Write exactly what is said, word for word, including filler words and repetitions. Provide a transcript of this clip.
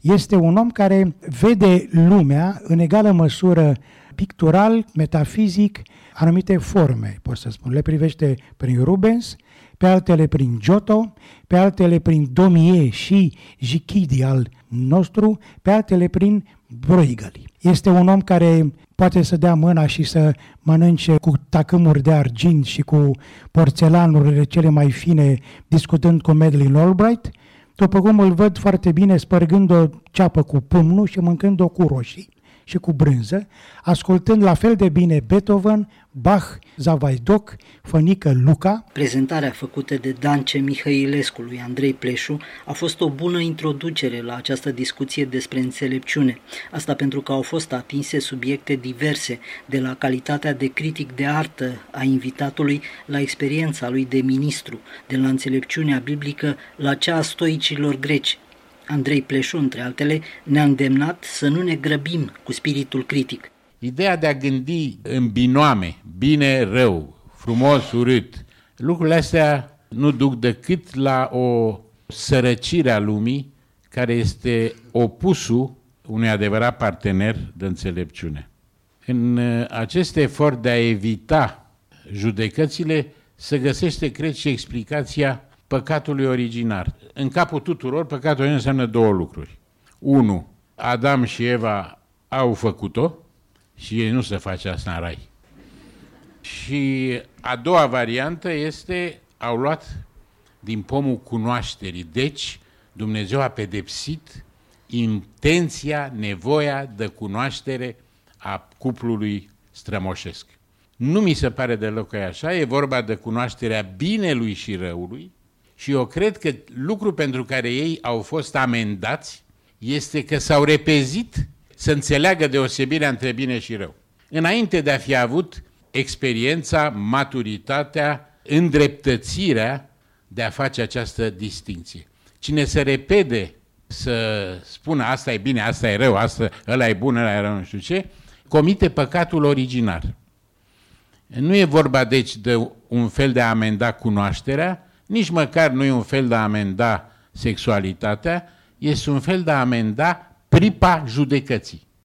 Este un om care vede lumea în egală măsură pictural, metafizic, anumite forme, pot să spun. Le privește prin Rubens, pe altele prin Giotto, pe altele prin Daumier și Gichidi al nostru, pe altele prin Brueghel. Este un om care poate să dea mâna și să mănânce cu tacâmuri de argint și cu porțelanurile cele mai fine, discutând cu Madeleine Albright, după cum îl văd foarte bine spărgând o ceapă cu pumnul și mâncând o cu roșii și cu brânză, ascultând la fel de bine Beethoven, Bach, Zavaidoc, Fănică Luca. Prezentarea făcută de Dance Mihailescu lui Andrei Pleșu a fost o bună introducere la această discuție despre înțelepciune. Asta pentru că au fost atinse subiecte diverse, de la calitatea de critic de artă a invitatului la experiența lui de ministru, de la înțelepciunea biblică la cea a stoicilor greci. Andrei Pleșu, între altele, ne-a îndemnat să nu ne grăbim cu spiritul critic. Ideea de a gândi în binoame, bine, rău, frumos, urât, lucrurile astea nu duc decât la o sărăcire a lumii care este opusul unui adevărat partener de înțelepciune. În acest efort de a evita judecățile se găsește, cred, și explicația păcatului originar. În capul tuturor, păcatul originar înseamnă două lucruri. Unu, Adam și Eva au făcut-o și ei nu se face asta în rai. Și a doua variantă este, au luat din pomul cunoașterii. Deci, Dumnezeu a pedepsit intenția, nevoia de cunoaștere a cuplului strămoșesc. Nu mi se pare deloc că e așa, e vorba de cunoașterea binelui și răului și eu cred că lucru pentru care ei au fost amendați este că s-au repezit să înțeleagă deosebirea între bine și rău. Înainte de a fi avut experiența, maturitatea, îndreptățirea de a face această distinție. Cine se repede să spună asta e bine, asta e rău, asta, ăla e bun, ăla e rău, nu știu ce, comite păcatul originar. Nu e vorba deci de un fel de a amenda cunoașterea, nici măcar nu e un fel de a amenda sexualitatea, este un fel de a amenda pripa judecății.